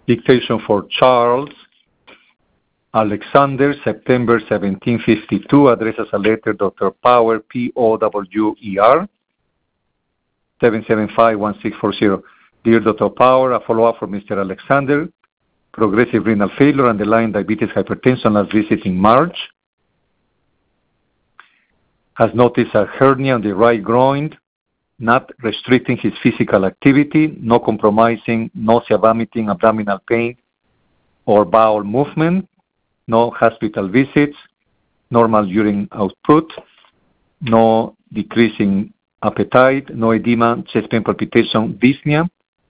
Dictation for Charles Alexander, September 1752, addressed as a letter, Dr. Power, P-O-W-E-R, 775-1640. Dear Dr. Power, a follow-up from Mr. Alexander, progressive renal failure, underlying diabetes, hypertension, last visit in March. Has noticed a hernia on the right groin, not restricting his physical activity, no compromising nausea, vomiting, abdominal pain, or bowel movement, no hospital visits, normal urine output, no decreasing appetite, no edema, chest pain, palpitation, dyspnea,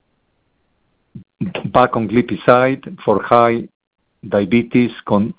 back on glipizide for high diabetes,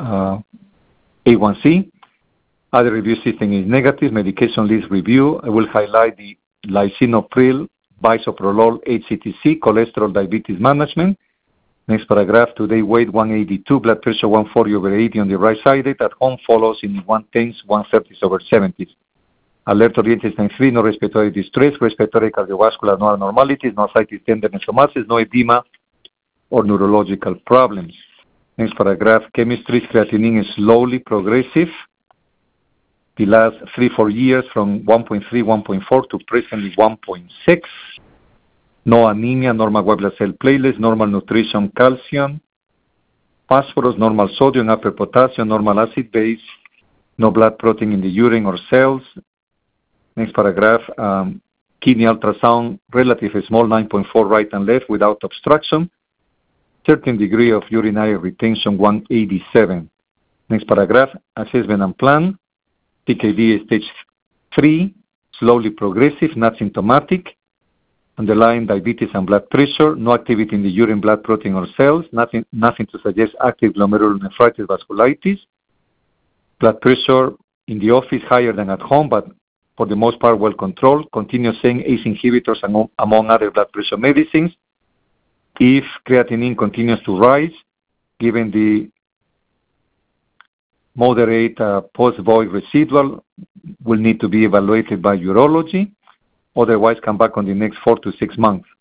A1C. Other review system is negative. Medication list review. I will highlight the lisinopril, bisoprolol, HCTC, cholesterol, diabetes management. Next paragraph. Today weight 182, blood pressure 140/80 on the right side. At home follows in 110s, 130/70s. Alert oriented sign 3, no respiratory distress, respiratory cardiovascular no abnormalities, no ascites, tenderness or masses, no edema or neurological problems. Next paragraph. Chemistry, creatinine is slowly progressive. The last 3-4 years from 1.3, 1.4 to presently 1.6. No anemia, normal white blood cell platelets, normal nutrition, calcium, phosphorus, normal sodium, upper potassium, normal acid base, no blood protein in the urine or cells. Next paragraph, kidney ultrasound, relatively small, 9.4 right and left without obstruction. Certain degree of urinary retention, 187. Next paragraph, assessment and plan. CKD stage 3, slowly progressive, not symptomatic. Underlying diabetes and blood pressure, no activity in the urine, blood protein, or cells, nothing to suggest active glomerulonephritis, vasculitis. Blood pressure in the office higher than at home, but for the most part well controlled. Continue saying ACE inhibitors among other blood pressure medicines. If creatinine continues to rise, given the moderate post-void residual, will need to be evaluated by urology. Otherwise, come back on the next 4 to 6 months.